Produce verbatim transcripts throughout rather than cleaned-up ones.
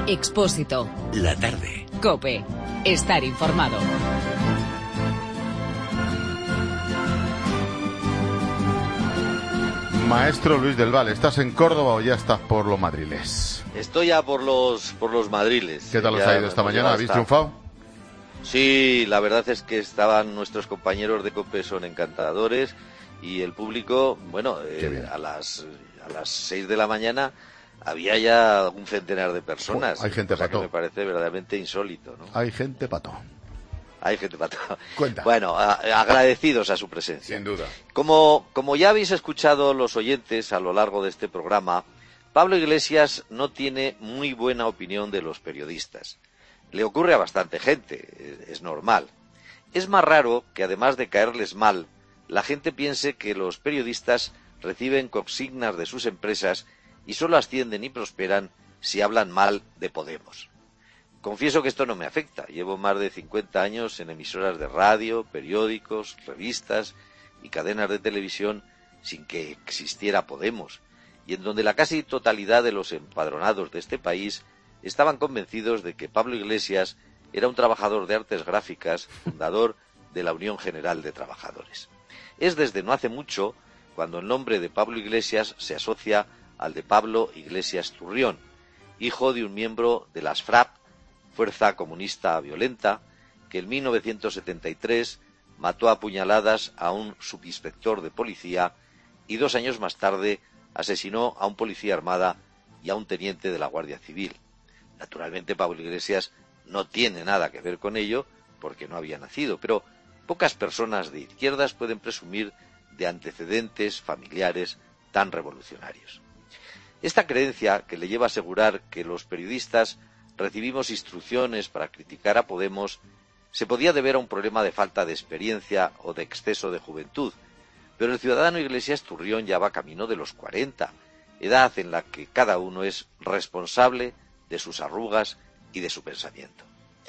Expósito. La tarde. COPE. Estar informado. Maestro Luis del Val, ¿estás en Córdoba o ya estás por los madriles? Estoy ya por los por los madriles. ¿Qué tal os ya ha ido esta mañana? ¿Habéis triunfado? Sí, la verdad es que estaban nuestros compañeros de COPE, son encantadores, y el público, bueno, eh, a las a las seis de la mañana había ya un centenar de personas. Oh, hay gente pato. Que me parece verdaderamente insólito, ¿no? Hay gente pato. Hay gente pato. Cuenta. Bueno, a, agradecidos a su presencia. Sin duda. Como, como ya habéis escuchado los oyentes a lo largo de este programa, Pablo Iglesias no tiene muy buena opinión de los periodistas. Le ocurre a bastante gente, es normal. Es más raro que, además de caerles mal, la gente piense que los periodistas reciben consignas de sus empresas y solo ascienden y prosperan si hablan mal de Podemos. Confieso que esto no me afecta. Llevo más de cincuenta años en emisoras de radio, periódicos, revistas y cadenas de televisión sin que existiera Podemos, y en donde la casi totalidad de los empadronados de este país estaban convencidos de que Pablo Iglesias era un trabajador de artes gráficas, fundador de la Unión General de Trabajadores. Es desde no hace mucho cuando el nombre de Pablo Iglesias se asocia al de Pablo Iglesias Turrión, hijo de un miembro de las FRAP, Fuerza Comunista Violenta, que en mil novecientos setenta y tres mató a puñaladas a un subinspector de policía y dos años más tarde asesinó a un policía armada y a un teniente de la Guardia Civil. Naturalmente, Pablo Iglesias no tiene nada que ver con ello porque no había nacido, pero pocas personas de izquierdas pueden presumir de antecedentes familiares tan revolucionarios. Esta creencia, que le lleva a asegurar que los periodistas recibimos instrucciones para criticar a Podemos, se podía deber a un problema de falta de experiencia o de exceso de juventud, pero el ciudadano Iglesias Turrión ya va camino de los cuarenta, edad en la que cada uno es responsable de sus arrugas y de su pensamiento.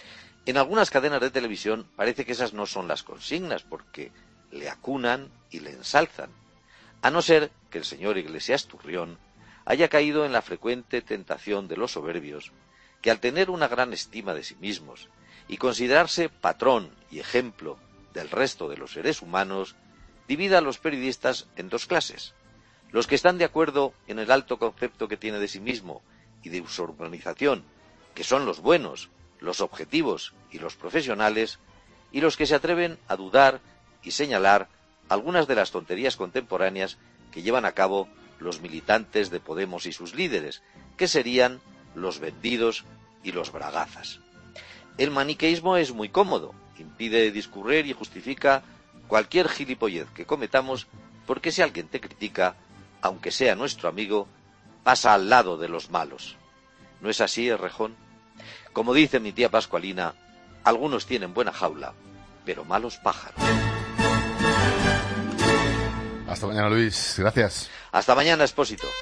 En algunas cadenas de televisión parece que esas no son las consignas, porque le acunan y le ensalzan, a no ser que el señor Iglesias Turrión haya caído en la frecuente tentación de los soberbios, que al tener una gran estima de sí mismos y considerarse patrón y ejemplo del resto de los seres humanos, divide a los periodistas en dos clases: los que están de acuerdo en el alto concepto que tiene de sí mismo y de su organización, que son los buenos, los objetivos y los profesionales, y los que se atreven a dudar y señalar algunas de las tonterías contemporáneas que llevan a cabo los militantes de Podemos y sus líderes, que serían los vendidos y los bragazas. El maniqueísmo es muy cómodo, impide discurrir y justifica cualquier gilipollez que cometamos, porque si alguien te critica, aunque sea nuestro amigo, pasa al lado de los malos. ¿No es así, Errejón? Como dice mi tía Pascualina, algunos tienen buena jaula, pero malos pájaros. Hasta mañana, Luis. Gracias. Hasta mañana, Expósito.